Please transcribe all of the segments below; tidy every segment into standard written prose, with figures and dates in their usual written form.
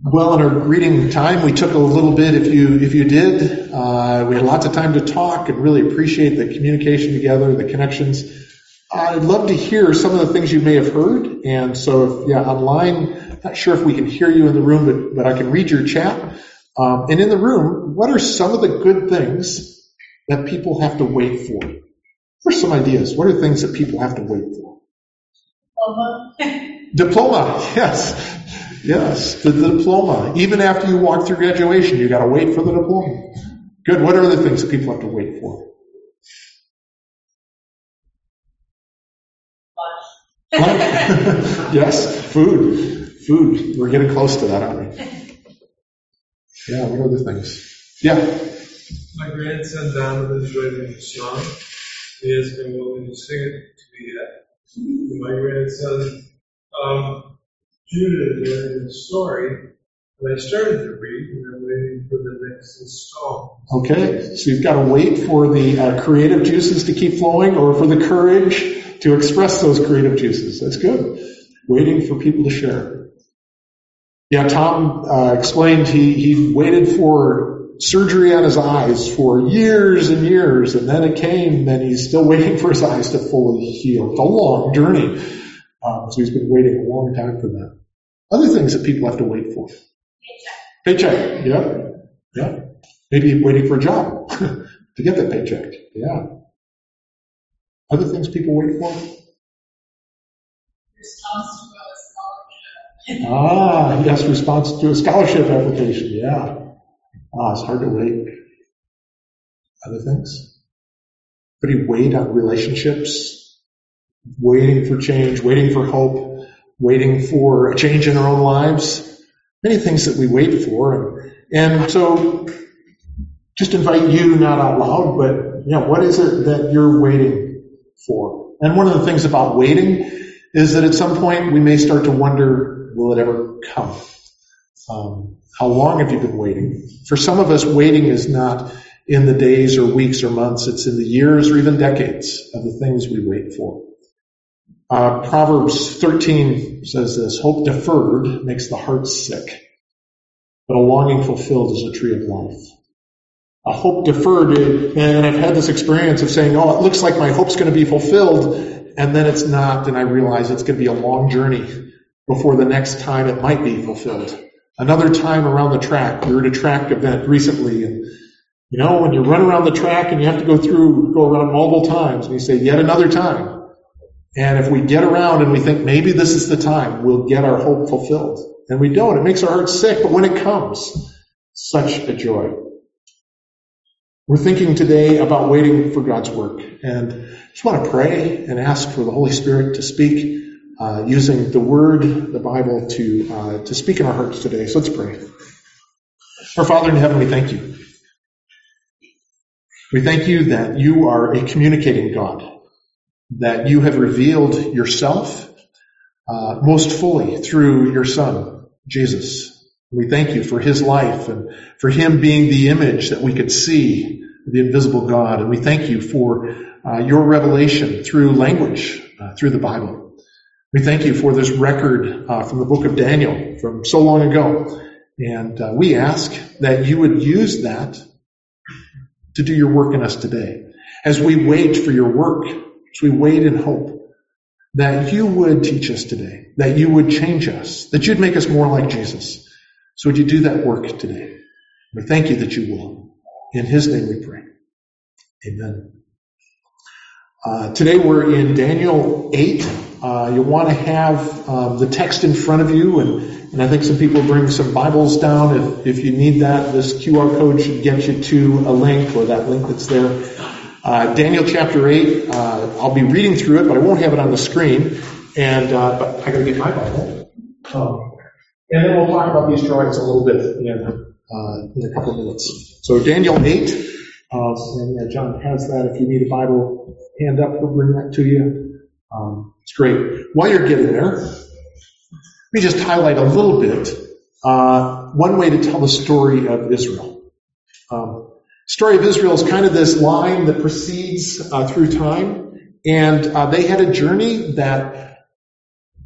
Well, in our greeting time, we took a little bit, if you did. We had lots of time to talk and really appreciate the communication together, the connections. I'd love to hear some of the things you may have heard. And so, online, not sure if we can hear you in the room, but I can read your chat. And in the room, what are some of the good things that people have to wait for? What are some ideas? What are things that people have to wait for? Diploma, yes. Yes, the diploma. Even after you walk through graduation, you got to wait for the diploma. Good. What are other things that people have to wait for? Yes, food. We're getting close to that, aren't we? Yeah, what other things? Yeah. My grandson Donovan's writing a song. He has been willing to sing it to me yet. My grandson Judah is writing a story, and I started to read, and I'm waiting for the next installment. Okay, so you've got to wait for the creative juices to keep flowing, or for the courage to express those creative juices. That's good. Waiting for people to share. Yeah, Tom explained he waited for surgery on his eyes for years and years, and then it came, and he's still waiting for his eyes to fully heal. It's a long journey. So he's been waiting a long time for that. Other things that people have to wait for. Paycheck. Yeah. Maybe waiting for a job to get that paycheck. Yeah. Other things people wait for. Response to a scholarship. Yes, response to a scholarship application. Yeah. It's hard to wait. Other things. Anybody wait on relationships? Waiting for change, waiting for hope, waiting for a change in our own lives. Many things that we wait for. And so just invite you, not out loud, but what is it that you're waiting for? And one of the things about waiting is that at some point we may start to wonder, will it ever come? How long have you been waiting? For some of us, waiting is not in the days or weeks or months. It's in the years or even decades of the things we wait for. Proverbs 13 says this: hope deferred makes the heart sick, but a longing fulfilled is a tree of life. A hope deferred, and I've had this experience of saying, it looks like my hope's going to be fulfilled, and then it's not, and I realize it's going to be a long journey before the next time it might be fulfilled. Another time around the track. We were at a track event recently, and when you run around the track and you have to go around multiple times, and you say, yet another time. And if we get around and we think maybe this is the time, we'll get our hope fulfilled. And we don't. It makes our hearts sick, but when it comes, such a joy. We're thinking today about waiting for God's work. And I just want to pray and ask for the Holy Spirit to speak, using the Word, the Bible, to speak in our hearts today. So let's pray. Our Father in heaven, we thank you. We thank you that you are a communicating God, that you have revealed yourself most fully through your Son, Jesus. We thank you for his life and for him being the image that we could see, the invisible God. And we thank you for your revelation through language, through the Bible. We thank you for this record from the book of Daniel from so long ago. And we ask that you would use that to do your work in us today. As we wait for your work, as we wait in hope, that you would teach us today, that you would change us, that you'd make us more like Jesus. So would you do that work today? We thank you that you will. In his name we pray. Amen. Today we're in Daniel 8. You'll want to have the text in front of you, and I think some people bring some Bibles down. If you need that, this QR code should get you to a link, or that link that's there. Daniel chapter 8, I'll be reading through it, but I won't have it on the screen. But I got to get my Bible. And then we'll talk about these drawings a little bit in a couple of minutes. So Daniel 8, and John has that. If you need a Bible, hand up, we'll bring that to you. It's great. While you're getting there, let me just highlight a little bit one way to tell the story of Israel. Story of Israel is kind of this line that proceeds through time, and they had a journey that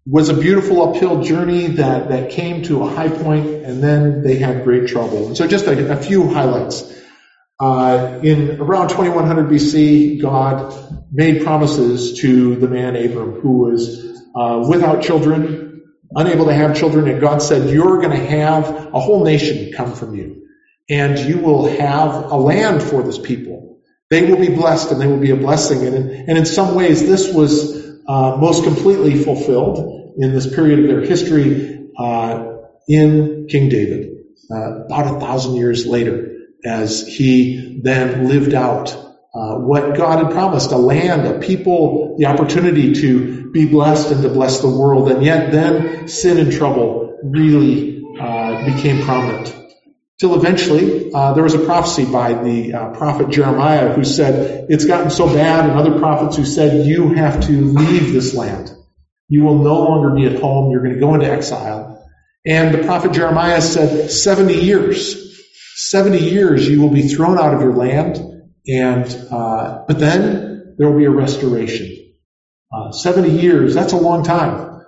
was a beautiful uphill journey that came to a high point, and then they had great trouble. And so just a few highlights. In around 2100 BC, God made promises to the man Abram, who was without children, unable to have children, and God said, you're going to have a whole nation come from you, and you will have a land for this people. They will be blessed, and they will be a blessing. And in some ways, this was most completely fulfilled in this period of their history in King David, about 1,000 years later, as he then lived out what God had promised, a land, a people, the opportunity to be blessed and to bless the world. And yet then sin and trouble really became prominent. Till eventually there was a prophecy by the prophet Jeremiah who said, it's gotten so bad, and other prophets who said, you have to leave this land. You will no longer be at home. You're going to go into exile. And the prophet Jeremiah said, 70 years. 70 years you will be thrown out of your land, but then there will be a restoration. 70 years, that's a long time.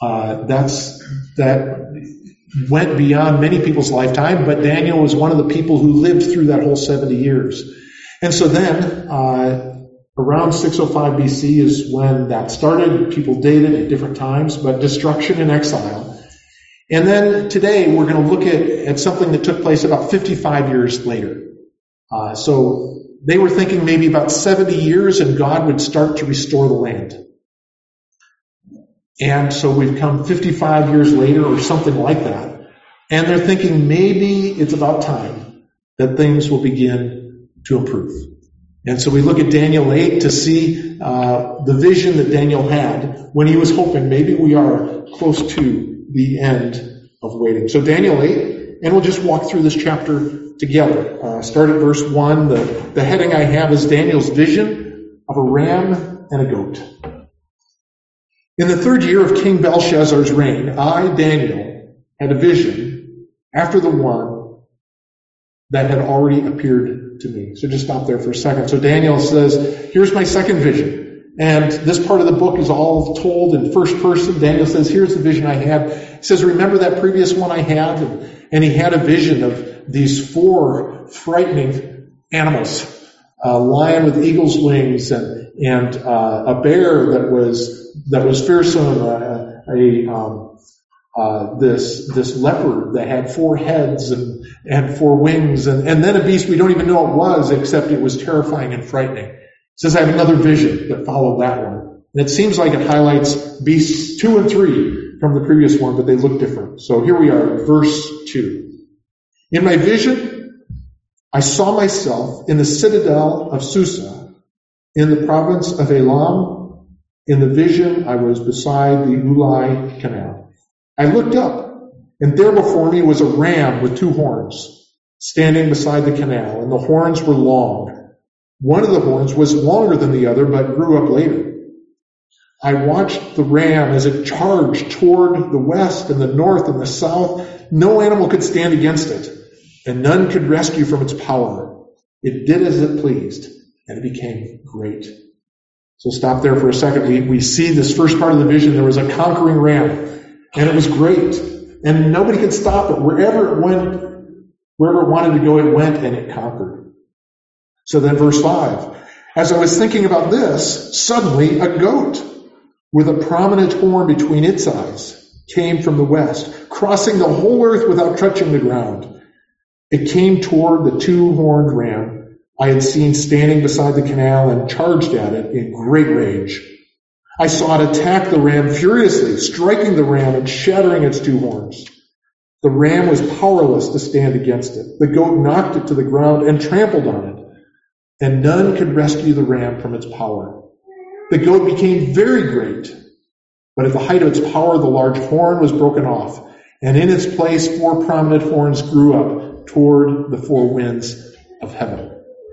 That went beyond many people's lifetime, but Daniel was one of the people who lived through that whole 70 years. And so then, around 605 BC is when that started. People dated at different times, but destruction and exile. And then today we're going to look at something that took place about 55 years later. So they were thinking maybe about 70 years and God would start to restore the land. And so we've come 55 years later or something like that. And they're thinking maybe it's about time that things will begin to improve. And so we look at Daniel 8 to see the vision that Daniel had when he was hoping maybe we are close to the end of waiting. So Daniel 8, and we'll just walk through this chapter together. Start at verse 1. The heading I have is Daniel's vision of a ram and a goat. In the 3rd year of King Belshazzar's reign, I, Daniel, had a vision after the one that had already appeared to me. So just stop there for a second. So Daniel says, here's my second vision. And this part of the book is all told in first person. Daniel says, here's the vision I had. He says, remember that previous one I had? And he had a vision of these 4 frightening animals. A lion with eagle's wings and a bear that was fearsome, this leopard that had 4 heads and 4 wings, and then a beast we don't even know it was, except it was terrifying and frightening. It says I have another vision that followed that one. And it seems like it highlights beasts 2 and 3 from the previous one, but they look different. So here we are, verse 2. In my vision, I saw myself in the citadel of Susa, in the province of Elam. In the vision, I was beside the Ulai Canal. I looked up, and there before me was a ram with 2 horns, standing beside the canal, and the horns were long. One of the horns was longer than the other, but grew up later. I watched the ram as it charged toward the west and the north and the south. No animal could stand against it, and none could rescue from its power. It did as it pleased, and it became great. So stop there for a second. We see this first part of the vision. There was a conquering ram, and it was great. And nobody could stop it. Wherever it went, wherever it wanted to go, it went, and it conquered. So then verse 5. As I was thinking about this, suddenly a goat with a prominent horn between its eyes came from the west, crossing the whole earth without touching the ground. It came toward the 2-horned ram I had seen standing beside the canal and charged at it in great rage. I saw it attack the ram furiously, striking the ram and shattering its 2 horns. The ram was powerless to stand against it. The goat knocked it to the ground and trampled on it, and none could rescue the ram from its power. The goat became very great, but at the height of its power, the large horn was broken off, and in its place 4 prominent horns grew up toward the 4 winds of heaven.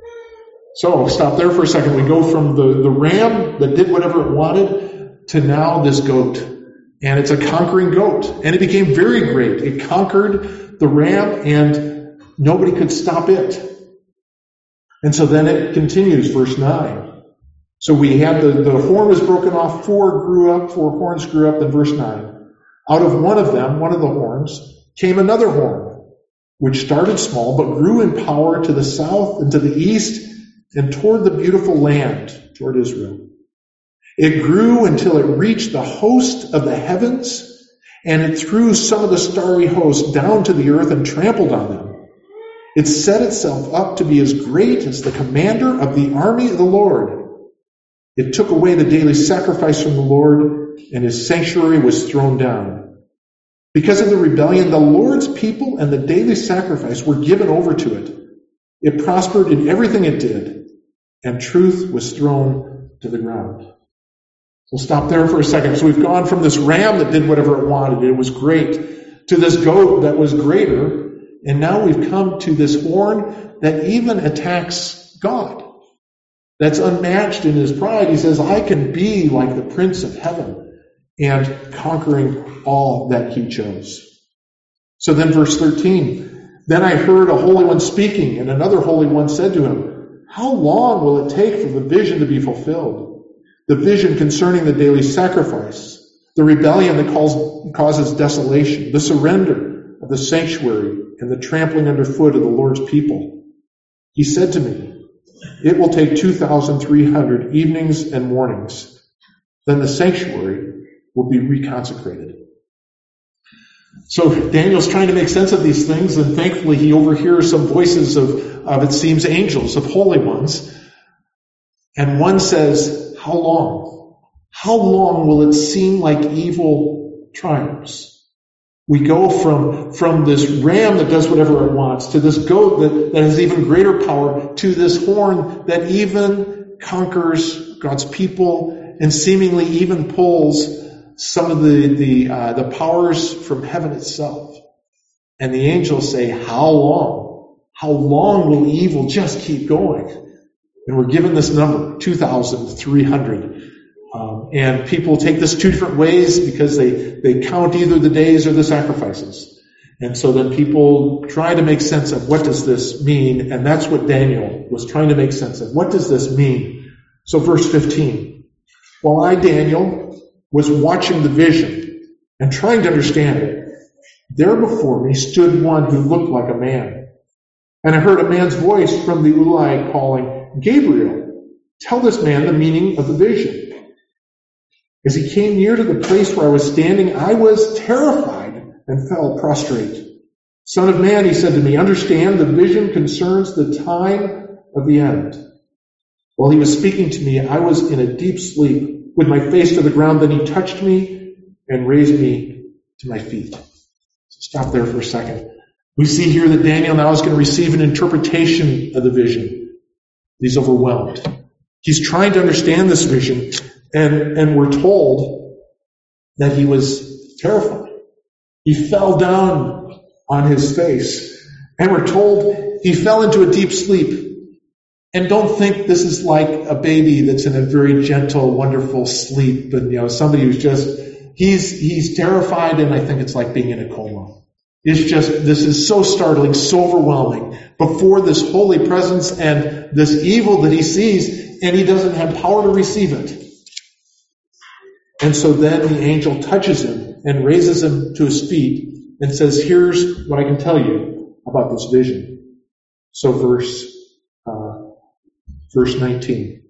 So I'll stop there for a second. We go from the ram that did whatever it wanted to now this goat. And it's a conquering goat. And it became very great. It conquered the ram and nobody could stop it. And so then it continues, verse 9. So we had the horn was broken off, four horns grew up, then verse 9. Out of one of them, one of the horns, came another horn, which started small, but grew in power to the south and to the east and toward the beautiful land, toward Israel. It grew until it reached the host of the heavens, and it threw some of the starry host down to the earth and trampled on them. It set itself up to be as great as the commander of the army of the Lord. It took away the daily sacrifice from the Lord, and his sanctuary was thrown down. Because of the rebellion, the Lord's people and the daily sacrifice were given over to it. It prospered in everything it did, and truth was thrown to the ground. We'll stop there for a second. So we've gone from this ram that did whatever it wanted, it was great, to this goat that was greater, and now we've come to this horn that even attacks God. That's unmatched in his pride. He says, I can be like the Prince of Heaven, and conquering all that he chose. So then verse 13, then I heard a holy one speaking, and another holy one said to him, how long will it take for the vision to be fulfilled? The vision concerning the daily sacrifice, the rebellion that causes desolation, the surrender of the sanctuary, and the trampling underfoot of the Lord's people. He said to me, it will take 2,300 evenings and mornings. Then the sanctuary will be reconsecrated. So Daniel's trying to make sense of these things, and thankfully he overhears some voices of it seems, angels, of holy ones. And one says, how long? How long will it seem like evil triumphs? We go from this ram that does whatever it wants to this goat that has even greater power to this horn that even conquers God's people and seemingly even pulls some of the powers from heaven itself. And the angels say, how long? How long will evil just keep going? And we're given this number, 2,300. And people take this two different ways because they count either the days or the sacrifices. And so then people try to make sense of what does this mean, and that's what Daniel was trying to make sense of. What does this mean? So verse 15. While I, Daniel, was watching the vision and trying to understand it, there before me stood one who looked like a man. And I heard a man's voice from the Ulai calling, Gabriel, tell this man the meaning of the vision. As he came near to the place where I was standing, I was terrified and fell prostrate. Son of man, he said to me, understand the vision concerns the time of the end. While he was speaking to me, I was in a deep sleep with my face to the ground. Then he touched me and raised me to my feet. So stop there for a second. We see here that Daniel now is going to receive an interpretation of the vision. He's overwhelmed. He's trying to understand this vision. And we're told that he was terrified. He fell down on his face. And we're told he fell into a deep sleep. And don't think this is like a baby that's in a very gentle, wonderful sleep. And, somebody who's just, he's terrified, and I think it's like being in a coma. It's just, this is so startling, so overwhelming before this holy presence and this evil that he sees, and he doesn't have power to receive it. And so then the angel touches him and raises him to his feet and says, here's what I can tell you about this vision. So verse 19.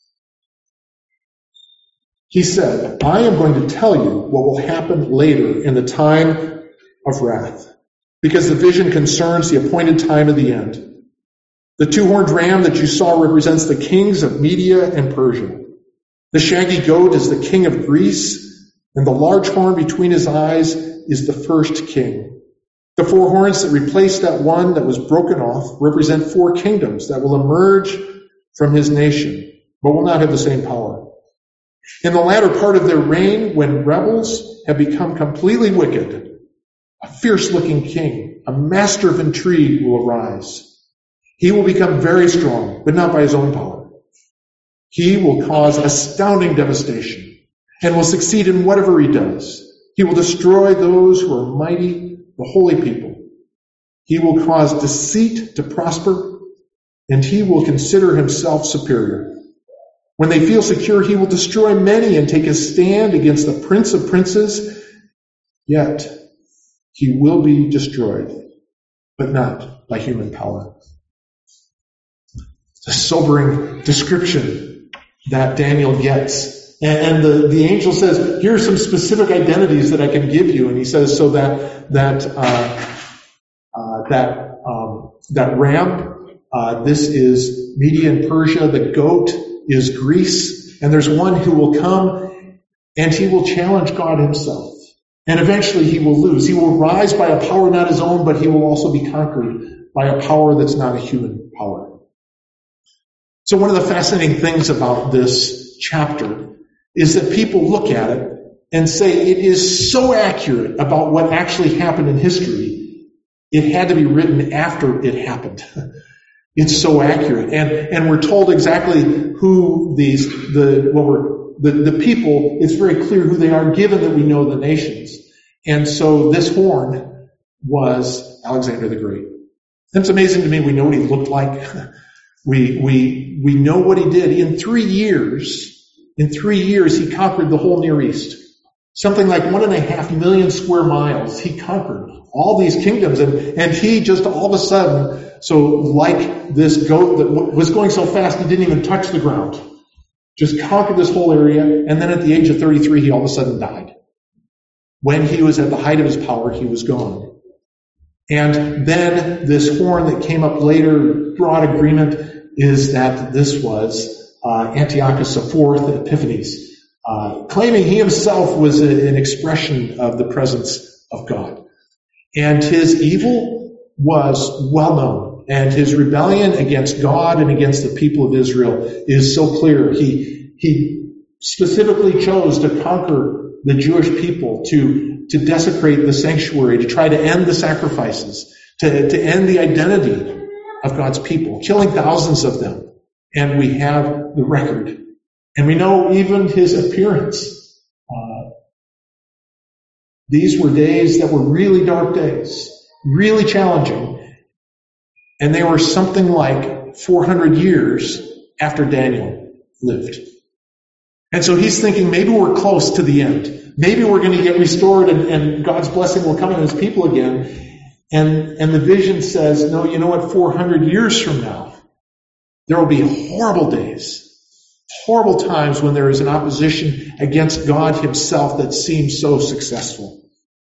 He said, I am going to tell you what will happen later in the time of wrath, because the vision concerns the appointed time of the end. The two-horned ram that you saw represents the kings of Media and Persia. The shaggy goat is the king of Greece, and the large horn between his eyes is the first king. The four horns that replace that one that was broken off represent four kingdoms that will emerge from his nation, but will not have the same power. In the latter part of their reign, when rebels have become completely wicked, a fierce-looking king, a master of intrigue, will arise. He will become very strong, but not by his own power. He will cause astounding devastation and will succeed in whatever he does. He will destroy those who are mighty, the holy people. He will cause deceit to prosper, and he will consider himself superior. When they feel secure, he will destroy many and take a stand against the Prince of Princes. Yet he will be destroyed, but not by human power. It's a sobering description that Daniel gets. And the angel says, here are some specific identities that I can give you. And he says, so that ram, this is Media and Persia. The goat is Greece. And there's one who will come and he will challenge God himself. And eventually he will lose. He will rise by a power not his own, but he will also be conquered by a power that's not a human power. So one of the fascinating things about this chapter is that people look at it and say it is so accurate about what actually happened in history, it had to be written after it happened. It's so accurate. And we're told exactly who the people, it's very clear who they are, given that we know the nations. And so this horn was Alexander the Great. It's amazing to me. We know what he looked like. We know what he did. In 3 years, he conquered the whole Near East. Something like 1.5 million square miles. He conquered all these kingdoms. And he just all of a sudden, so like this goat that was going so fast he didn't even touch the ground. Just conquered this whole area. And then at the age of 33, he all of a sudden died. When he was at the height of his power, he was gone. And then this horn that came up later, broad agreement, is that this was Antiochus IV Epiphanes, claiming he himself was an expression of the presence of God. And his evil was well known, and his rebellion against God and against the people of Israel is so clear. He specifically chose to conquer the Jewish people, to desecrate the sanctuary, to try to end the sacrifices, to end the identity of God's people, killing thousands of them. And we have the record. And we know even his appearance. These were days that were really dark days, really challenging. And they were something like 400 years after Daniel lived. And so he's thinking, maybe we're close to the end. Maybe we're going to get restored and God's blessing will come on his people again. And the vision says, no, you know what? 400 years from now, there will be horrible days, horrible times when there is an opposition against God himself that seems so successful.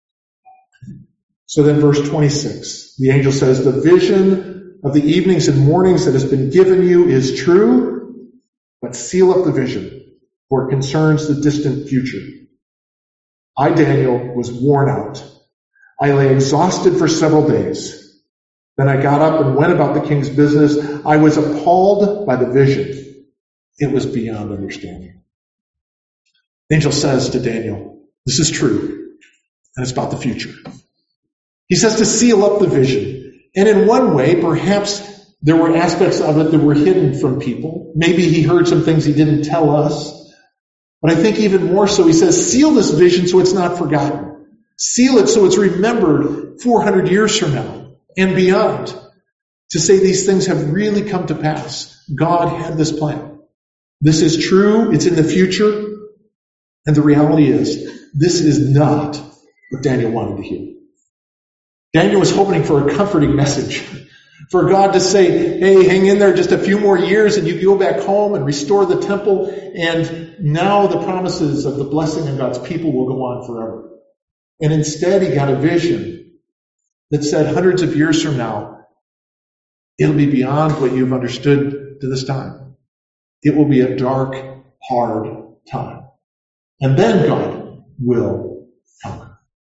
So then verse 26, the angel says, the vision of the evenings and mornings that has been given you is true, but seal up the vision, for it concerns the distant future. I, Daniel, was worn out. I lay exhausted for several days. Then I got up and went about the king's business. I was appalled by the vision. It was beyond understanding. The angel says to Daniel, this is true, and it's about the future. He says to seal up the vision. And in one way, perhaps there were aspects of it that were hidden from people. Maybe he heard some things he didn't tell us. But I think even more so, he says, seal this vision so it's not forgotten. Seal it so it's remembered 400 years from now and beyond. To say these things have really come to pass. God had this plan. This is true. It's in the future. And the reality is, this is not what Daniel wanted to hear. Daniel was hoping for a comforting message. For God to say, hey, hang in there just a few more years and you go back home and restore the temple. And now the promises of the blessing of God's people will go on forever. And instead he got a vision that said hundreds of years from now, it'll be beyond what you've understood to this time. It will be a dark, hard time. And then God will conquer.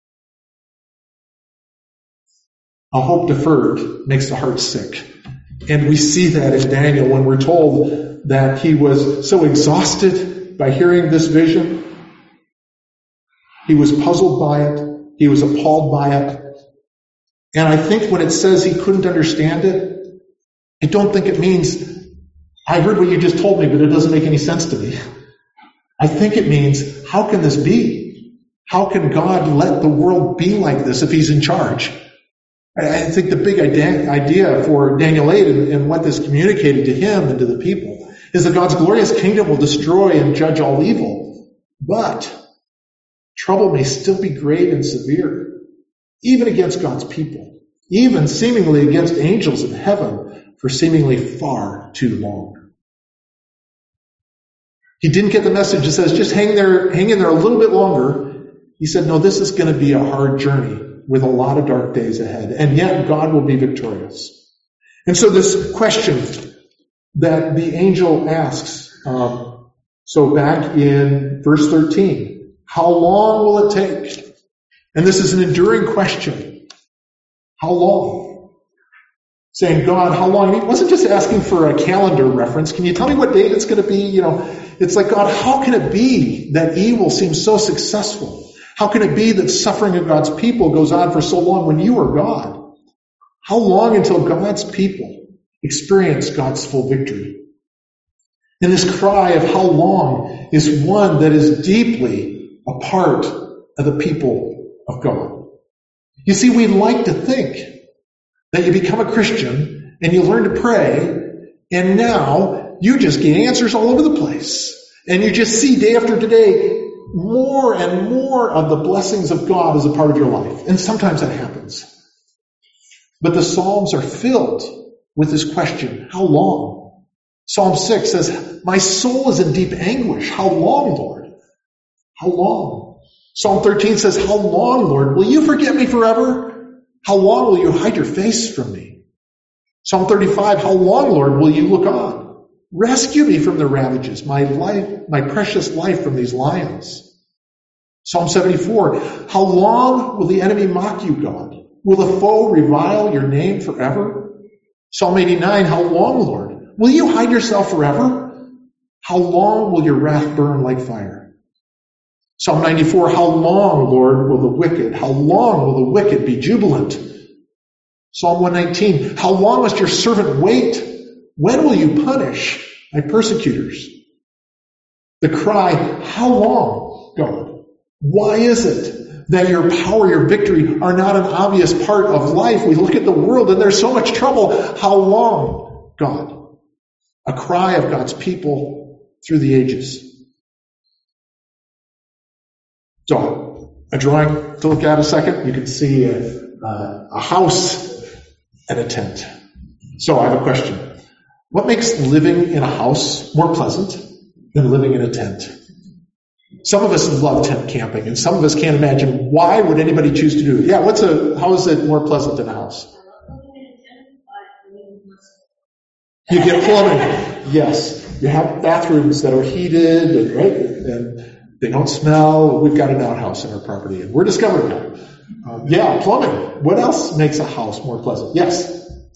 A hope deferred makes the heart sick. And we see that in Daniel when we're told that he was so exhausted by hearing this vision. He was puzzled by it. He was appalled by it. And I think when it says he couldn't understand it, I don't think it means, I heard what you just told me, but it doesn't make any sense to me. I think it means, how can this be? How can God let the world be like this if he's in charge? I think the big idea for Daniel 8 and what this communicated to him and to the people is that God's glorious kingdom will destroy and judge all evil, but trouble may still be great and severe, even against God's people, even seemingly against angels in heaven for seemingly far too long. He didn't get the message that says, just hang in there a little bit longer. He said, no, this is going to be a hard journey with a lot of dark days ahead, and yet God will be victorious. And so this question that the angel asks, so back in verse 13, how long will it take? And this is an enduring question. How long? Saying, God, how long? He wasn't just asking for a calendar reference. Can you tell me what date it's going to be? It's like, God, how can it be that evil seems so successful? How can it be that suffering of God's people goes on for so long when you are God? How long until God's people experience God's full victory? And this cry of how long is one that is deeply a part of the people of God. You see, we like to think that you become a Christian and you learn to pray, and now you just get answers all over the place. And you just see day after day more and more of the blessings of God as a part of your life. And sometimes that happens. But the Psalms are filled with this question, how long? Psalm 6 says, my soul is in deep anguish. How long, Lord? How long? Psalm 13 says, how long, Lord? Will you forget me forever? How long will you hide your face from me? Psalm 35, how long, Lord, will you look on? Rescue me from the ravages, my precious life from these lions. Psalm 74, how long will the enemy mock you, God? Will the foe revile your name forever? Psalm 89, how long, Lord? Will you hide yourself forever? How long will your wrath burn like fire? Psalm 94, how long, Lord, how long will the wicked be jubilant? Psalm 119, how long must your servant wait? When will you punish my persecutors? The cry, how long, God? Why is it that your power, your victory are not an obvious part of life? We look at the world and there's so much trouble. How long, God? A cry of God's people through the ages. So, a drawing to look at a second. You can see a house and a tent. So I have a question. What makes living in a house more pleasant than living in a tent? Some of us love tent camping, and some of us can't imagine why would anybody choose to do it. Yeah, how is it more pleasant than a house? You get plumbing. Yes. You have bathrooms that are heated, and they don't smell. We've got an outhouse in our property, and we're discovering that. Plumbing. What else makes a house more pleasant? Yes.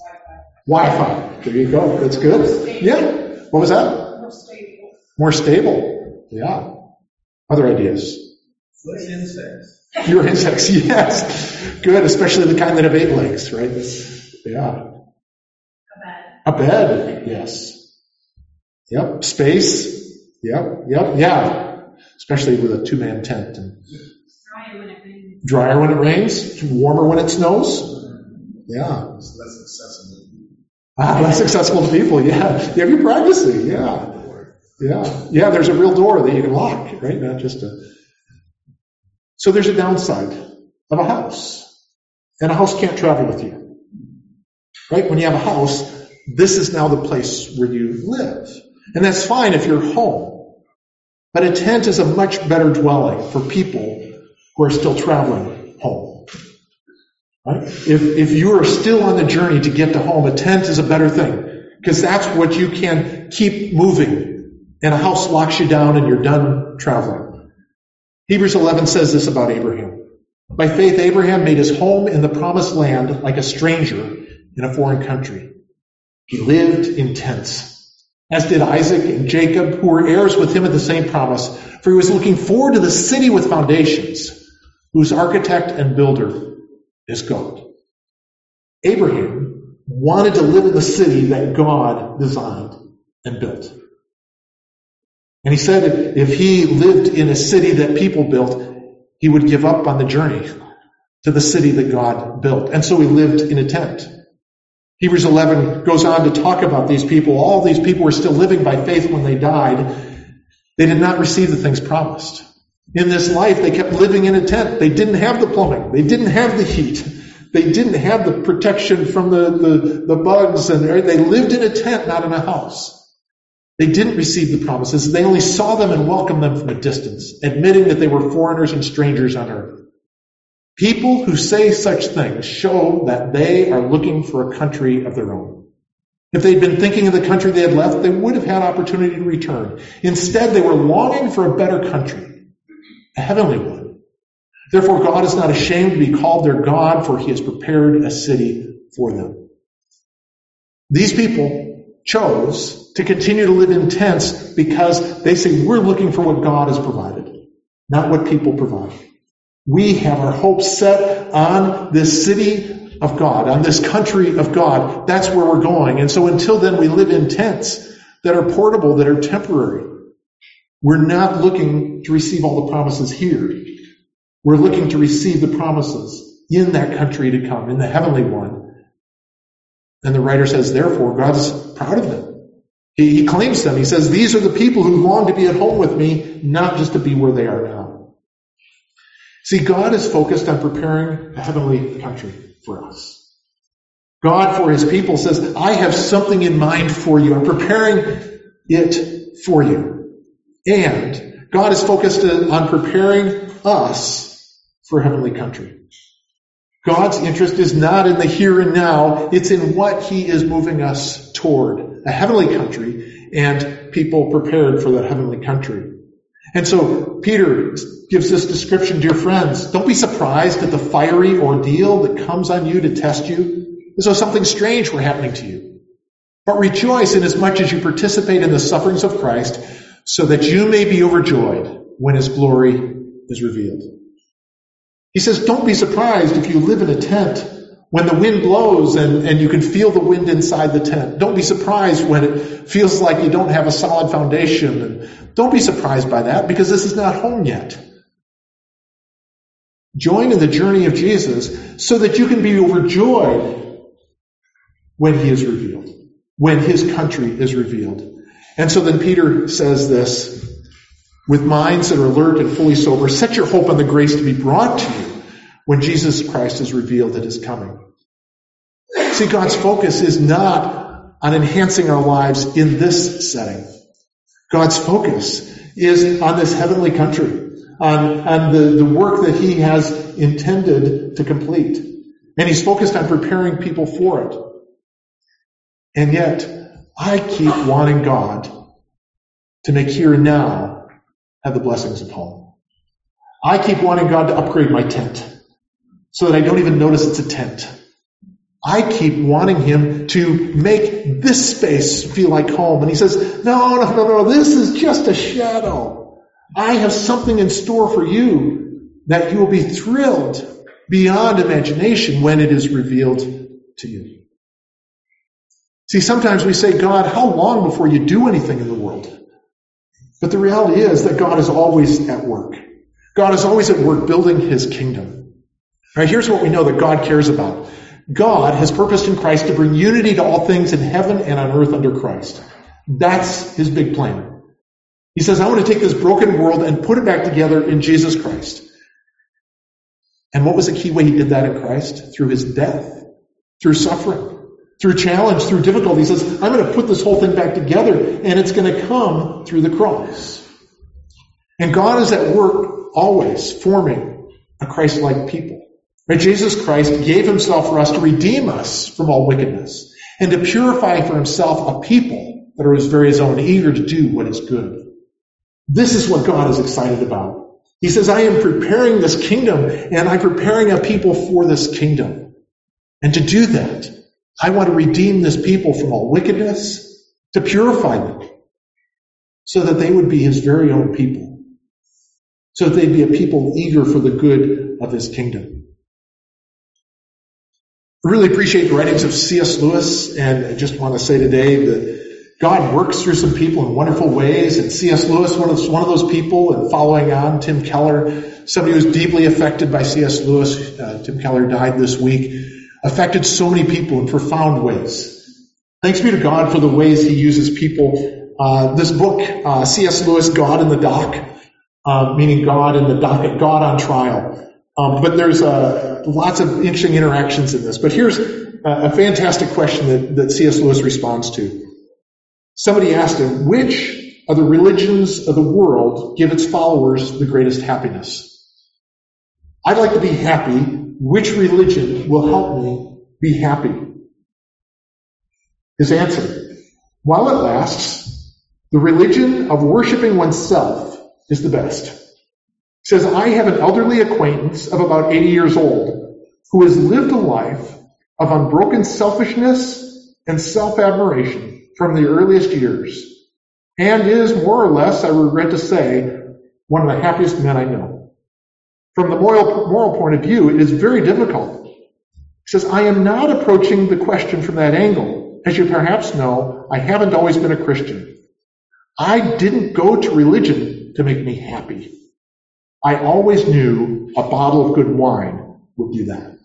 Wi-Fi. There you go. That's good. Yeah. What was that? More stable. Yeah. Other ideas? Less insects. Fewer insects. Yes. Good. Especially the kind that have 8 legs, right? Yeah. A bed. Yes. Yep. Space. Yep. Yeah. Especially with a 2-man tent. And drier when it rains. Warmer when it snows. Yeah. It's less accessible. Less accessible to people, yeah. You have your privacy, yeah. Yeah, there's a real door that you can lock, right? Not just So there's a downside of a house. And a house can't travel with you. Right? When you have a house, this is now the place where you live. And that's fine if you're home. But a tent is a much better dwelling for people who are still traveling home. Right? If you are still on the journey to get to home, a tent is a better thing. Because that's what you can keep moving. And a house locks you down and you're done traveling. Hebrews 11 says this about Abraham. By faith, Abraham made his home in the promised land like a stranger in a foreign country. He lived in tents, as did Isaac and Jacob, who were heirs with him of the same promise. For he was looking forward to the city with foundations, whose architect and builder is God. Abraham wanted to live in the city that God designed and built. And he said if he lived in a city that people built, he would give up on the journey to the city that God built. And so he lived in a tent. Hebrews 11 goes on to talk about these people. All these people were still living by faith when they died. They did not receive the things promised. In this life, they kept living in a tent. They didn't have the plumbing. They didn't have the heat. They didn't have the protection from the bugs. And they lived in a tent, not in a house. They didn't receive the promises. They only saw them and welcomed them from a distance, admitting that they were foreigners and strangers on earth. People who say such things show that they are looking for a country of their own. If they'd been thinking of the country they had left, they would have had opportunity to return. Instead, they were longing for a better country, a heavenly one. Therefore, God is not ashamed to be called their God, for he has prepared a city for them. These people chose to continue to live in tents because they say, we're looking for what God has provided, not what people provide. We have our hopes set on this city of God, on this country of God. That's where we're going. And so until then, we live in tents that are portable, that are temporary. We're not looking to receive all the promises here. We're looking to receive the promises in that country to come, in the heavenly one. And the writer says, therefore, God's proud of them. He claims them. He says, these are the people who long to be at home with me, not just to be where they are now. See, God is focused on preparing a heavenly country for us. God, for his people, says, I have something in mind for you. I'm preparing it for you. And God is focused on preparing us for a heavenly country. God's interest is not in the here and now. It's in what he is moving us toward, a heavenly country and people prepared for that heavenly country. And so Peter gives this description, dear friends. Don't be surprised at the fiery ordeal that comes on you to test you, as though something strange were happening to you. But rejoice inasmuch as you participate in the sufferings of Christ, so that you may be overjoyed when his glory is revealed. He says, don't be surprised if you live in a tent when the wind blows and you can feel the wind inside the tent. Don't be surprised when it feels like you don't have a solid foundation. And don't be surprised by that, because this is not home yet. Join in the journey of Jesus so that you can be overjoyed when he is revealed, when his country is revealed. And so then Peter says this, with minds that are alert and fully sober, set your hope on the grace to be brought to you when Jesus Christ is revealed at his coming. See, God's focus is not on enhancing our lives in this setting. God's focus is on this heavenly country, on the work that he has intended to complete. And he's focused on preparing people for it. And yet, I keep wanting God to make here and now have the blessings of home. I keep wanting God to upgrade my tent so that I don't even notice it's a tent. I keep wanting him to make this space feel like home. And he says, no, this is just a shadow. I have something in store for you that you will be thrilled beyond imagination when it is revealed to you. See, sometimes we say, God, how long before you do anything in the world? But the reality is that God is always at work. God is always at work building his kingdom. All right, here's what we know that God cares about. God has purposed in Christ to bring unity to all things in heaven and on earth under Christ. That's his big plan. He says, I want to take this broken world and put it back together in Jesus Christ. And what was the key way he did that in Christ? Through his death, through suffering, through challenge, through difficulty. He says, I'm going to put this whole thing back together, and it's going to come through the cross. And God is at work always forming a Christ-like people. Right? Jesus Christ gave himself for us to redeem us from all wickedness and to purify for himself a people that are his very own, eager to do what is good. This is what God is excited about. He says, I am preparing this kingdom, and I'm preparing a people for this kingdom. And to do that, I want to redeem this people from all wickedness, to purify them, so that they would be his very own people, so that they'd be a people eager for the good of his kingdom. I really appreciate the writings of C.S. Lewis, and I just want to say today that God works through some people in wonderful ways, and C.S. Lewis was one of those people, and following on, Tim Keller, somebody who was deeply affected by C.S. Lewis. Tim Keller died this week. affected so many people in profound ways. Thanks be to God for the ways he uses people. This book, C.S. Lewis, God in the Dock, meaning God in the docket, God on trial. But there's lots of interesting interactions in this. But here's a fantastic question that C.S. Lewis responds to. Somebody asked him, which of the religions of the world give its followers the greatest happiness? I'd like to be happy. Which religion will help me be happy? His answer, while it lasts, the religion of worshiping oneself is the best. He says, I have an elderly acquaintance of about 80 years old who has lived a life of unbroken selfishness and self-admiration from the earliest years, and is more or less, I regret to say, one of the happiest men I know. From the moral point of view, it is very difficult. He says, I am not approaching the question from that angle. As you perhaps know, I haven't always been a Christian. I didn't go to religion to make me happy. I always knew a bottle of good wine would do that.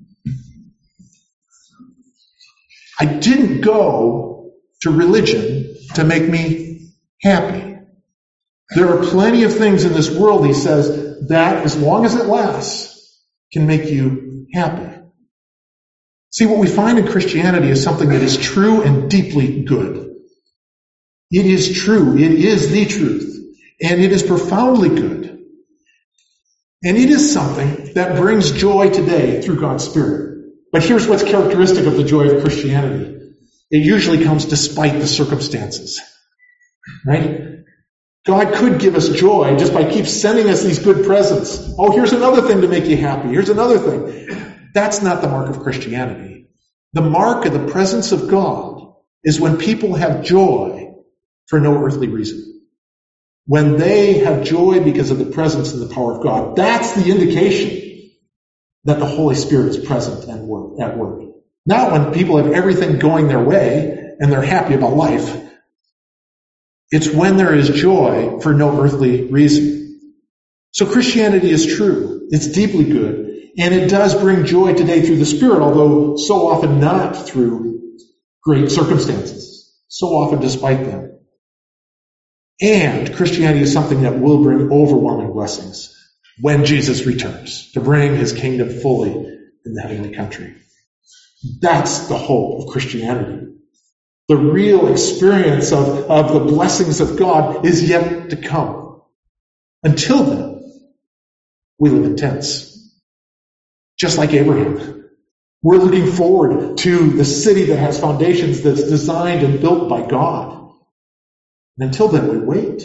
I didn't go to religion to make me happy. There are plenty of things in this world, he says, that, as long as it lasts, can make you happy. See, what we find in Christianity is something that is true and deeply good. It is true. It is the truth. And it is profoundly good. And it is something that brings joy today through God's Spirit. But here's what's characteristic of the joy of Christianity. It usually comes despite the circumstances. Right? God could give us joy just by keep sending us these good presents. Oh, here's another thing to make you happy. Here's another thing. That's not the mark of Christianity. The mark of the presence of God is when people have joy for no earthly reason. When they have joy because of the presence and the power of God. That's the indication that the Holy Spirit is present and at work. Not when people have everything going their way and they're happy about life. It's when there is joy for no earthly reason. So Christianity is true. It's deeply good. And it does bring joy today through the Spirit, although so often not through great circumstances. So often despite them. And Christianity is something that will bring overwhelming blessings when Jesus returns to bring his kingdom fully in the heavenly country. That's the hope of Christianity. The real experience of the blessings of God is yet to come. Until then, we live in tents. Just like Abraham. We're looking forward to the city that has foundations that's designed and built by God. And until then, we wait.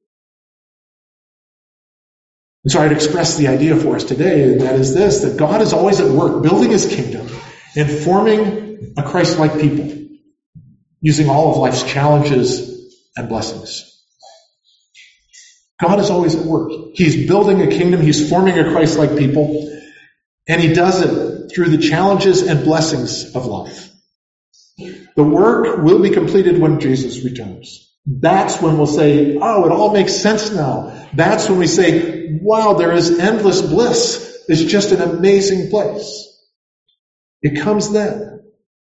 And so I'd express the idea for us today, and that is this, that God is always at work building his kingdom and forming a Christ-like people, using all of life's challenges and blessings. God is always at work. He's building a kingdom. He's forming a Christ-like people. And he does it through the challenges and blessings of life. The work will be completed when Jesus returns. That's when we'll say, oh, it all makes sense now. That's when we say, wow, there is endless bliss. It's just an amazing place. It comes then.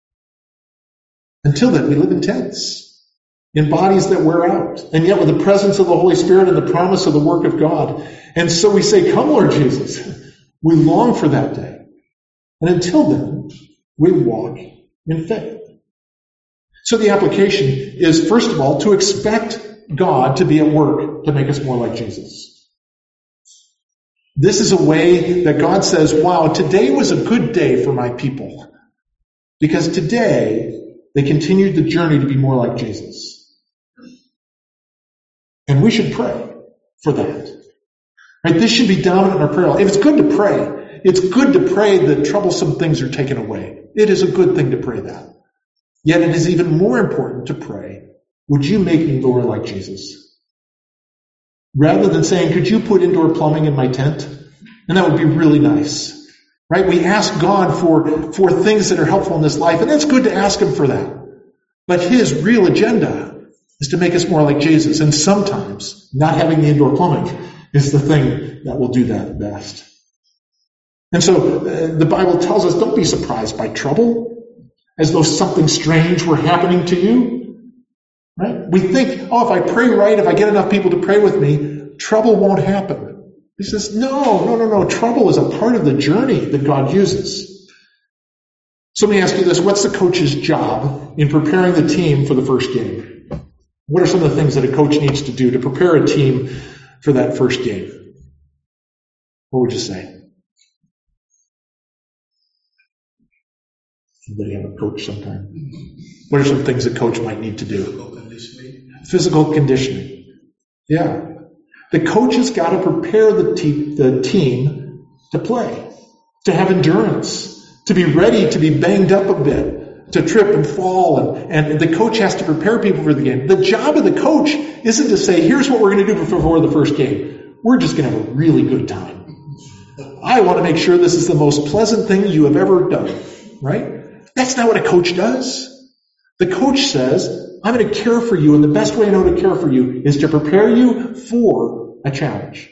Until then, we live in tents, in bodies that wear out, and yet with the presence of the Holy Spirit and the promise of the work of God. And so we say, come, Lord Jesus. We long for that day. And until then, we walk in faith. So the application is, first of all, to expect God to be at work to make us more like Jesus. This is a way that God says, wow, today was a good day for my people. Because today, they continued the journey to be more like Jesus. And we should pray for that. Right? This should be dominant in our prayer life. If it's good to pray, it's good to pray that troublesome things are taken away. It is a good thing to pray that. Yet it is even more important to pray, would you make me more like Jesus? Rather than saying, could you put indoor plumbing in my tent? And that would be really nice. Right? We ask God for things that are helpful in this life, and it's good to ask him for that. But his real agenda is to make us more like Jesus. And sometimes not having the indoor plumbing is the thing that will do that best. And so the Bible tells us, don't be surprised by trouble, as though something strange were happening to you. Right? We think, if I pray right, if I get enough people to pray with me, trouble won't happen. He says, no. Trouble is a part of the journey that God uses. So let me ask you this. What's the coach's job in preparing the team for the first game? What are some of the things that a coach needs to do to prepare a team for that first game? What would you say? Anybody have a coach sometime? What are some things a coach might need to do? Physical conditioning. Yeah. The coach has got to prepare the team to play, to have endurance, to be ready to be banged up a bit, to trip and fall, and the coach has to prepare people for the game. The job of the coach isn't to say, here's what we're going to do before the first game. We're just going to have a really good time. I want to make sure this is the most pleasant thing you have ever done, right? That's not what a coach does. The coach says, I'm going to care for you, and the best way I know to care for you is to prepare you for a challenge.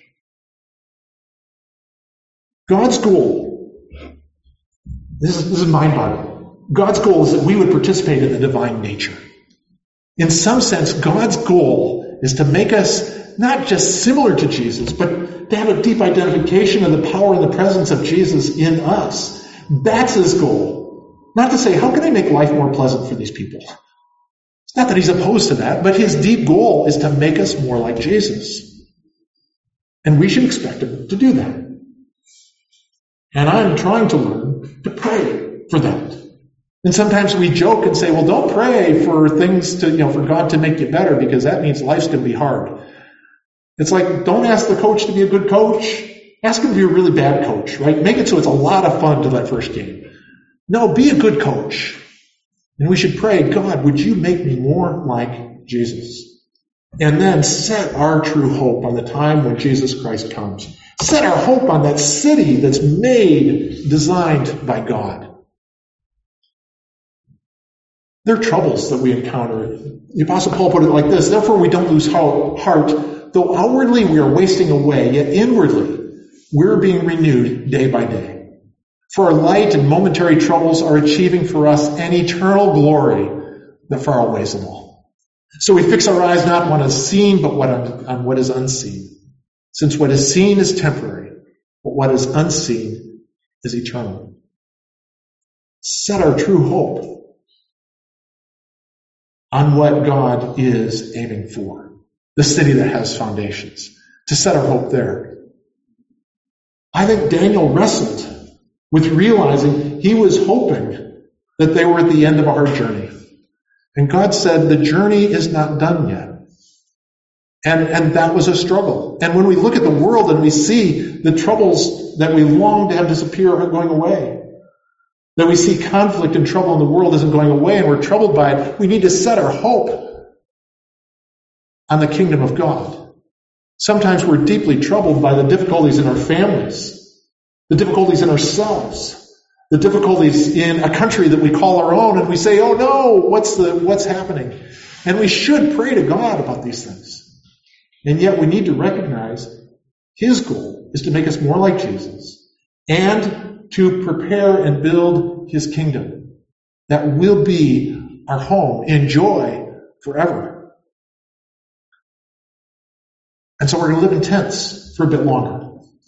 God's goal, this is mind-boggling. God's goal is that we would participate in the divine nature. In some sense, God's goal is to make us not just similar to Jesus, but to have a deep identification of the power and the presence of Jesus in us. That's his goal. Not to say, how can I make life more pleasant for these people? It's not that he's opposed to that, but his deep goal is to make us more like Jesus. And we should expect him to do that. And I'm trying to learn to pray for that. And sometimes we joke and say, well, don't pray for things for God to make you better, because that means life's going to be hard. It's like, don't ask the coach to be a good coach. Ask him to be a really bad coach, right? Make it so it's a lot of fun to that first game. No, be a good coach. And we should pray, God, would you make me more like Jesus? And then set our true hope on the time when Jesus Christ comes. Set our hope on that city that's made, designed by God. There are troubles that we encounter. The Apostle Paul put it like this, therefore we don't lose heart, though outwardly we are wasting away, yet inwardly we're being renewed day by day. For our light and momentary troubles are achieving for us an eternal glory that far outweighs them all. So we fix our eyes not on what is seen, but on what is unseen. Since what is seen is temporary, but what is unseen is eternal. Set our true hope on what God is aiming for. The city that has foundations. To set our hope there. I think Daniel wrestled with realizing he was hoping that they were at the end of a hard journey. And God said, the journey is not done yet. And that was a struggle. And when we look at the world and we see the troubles that we long to have disappear are going away, that we see conflict and trouble in the world isn't going away and we're troubled by it, we need to set our hope on the kingdom of God. Sometimes we're deeply troubled by the difficulties in our families, the difficulties in ourselves, the difficulties in a country that we call our own, and we say, oh no, what's happening? And we should pray to God about these things. And yet we need to recognize his goal is to make us more like Jesus and to prepare and build his kingdom that will be our home in joy forever. And so we're going to live in tents for a bit longer.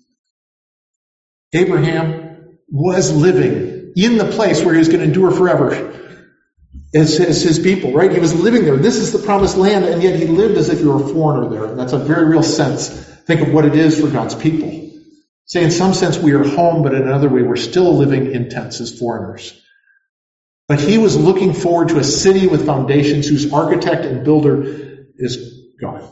Abraham was living in the place where he was going to endure forever as his people, right? He was living there. This is the promised land, and yet he lived as if he were a foreigner there. And that's a very real sense. Think of what it is for God's people. Say, in some sense, we are home, but in another way, we're still living in tents as foreigners. But he was looking forward to a city with foundations whose architect and builder is God.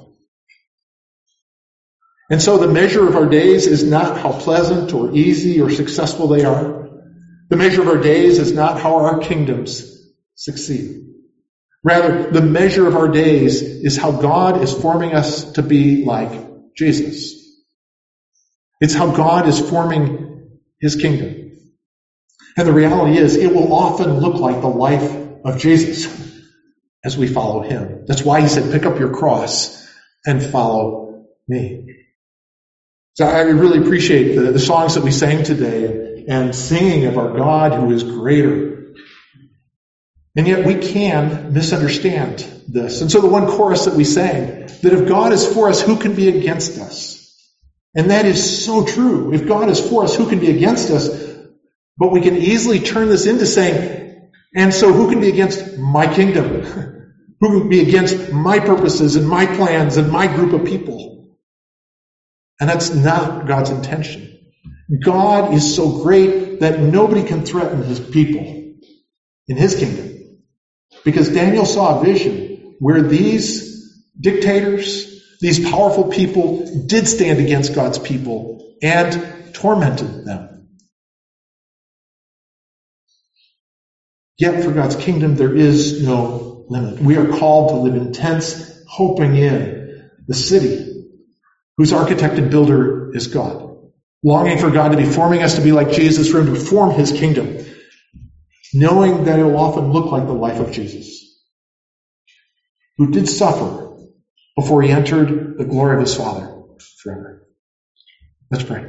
And so the measure of our days is not how pleasant or easy or successful they are. The measure of our days is not how our kingdoms succeed. Rather, the measure of our days is how God is forming us to be like Jesus. It's how God is forming his kingdom. And the reality is, it will often look like the life of Jesus as we follow him. That's why he said, pick up your cross and follow me. So I really appreciate the songs that we sang today. and singing of our God who is greater. And yet we can misunderstand this. And so the one chorus that we sang, that if God is for us, who can be against us? And that is so true. If God is for us, who can be against us? But we can easily turn this into saying, and so who can be against my kingdom? Who can be against my purposes and my plans and my group of people? And that's not God's intention. God is so great that nobody can threaten his people in his kingdom. Because Daniel saw a vision where these dictators, these powerful people did stand against God's people and tormented them. Yet for God's kingdom, there is no limit. We are called to live in tents, hoping in the city whose architect and builder is God. Longing for God to be forming us to be like Jesus, for him to form his kingdom. Knowing that it will often look like the life of Jesus, who did suffer before he entered the glory of his Father forever. Let's pray.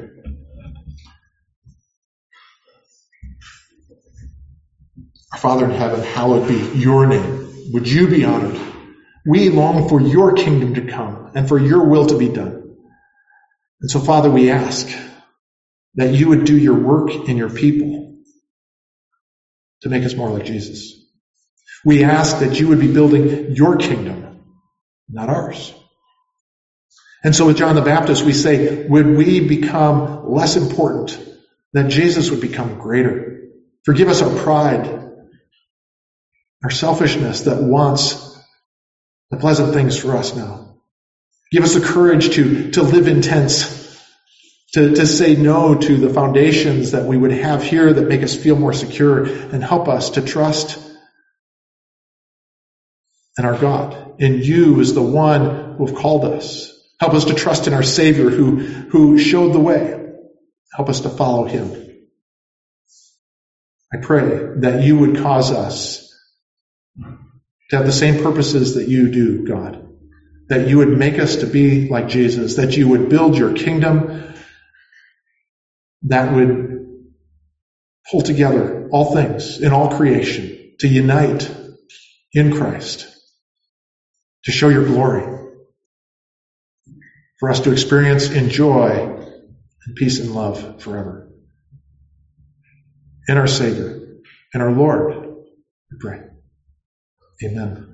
Our Father in heaven, hallowed be your name. Would you be honored? We long for your kingdom to come and for your will to be done. And so, Father, we ask that you would do your work in your people to make us more like Jesus. We ask that you would be building your kingdom, not ours. And so with John the Baptist, we say, would we become less important, that Jesus would become greater? Forgive us our pride, our selfishness that wants the pleasant things for us now. Give us the courage to live in tents, to say no to the foundations that we would have here that make us feel more secure, and help us to trust in our God, in you as the one who have called us. Help us to trust in our Savior who showed the way. Help us to follow him. I pray that you would cause us to have the same purposes that you do, God. That you would make us to be like Jesus. That you would build your kingdom that would pull together all things in all creation to unite in Christ, to show your glory, for us to experience in joy and peace and love forever. In our Savior and our Lord, we pray. Amen.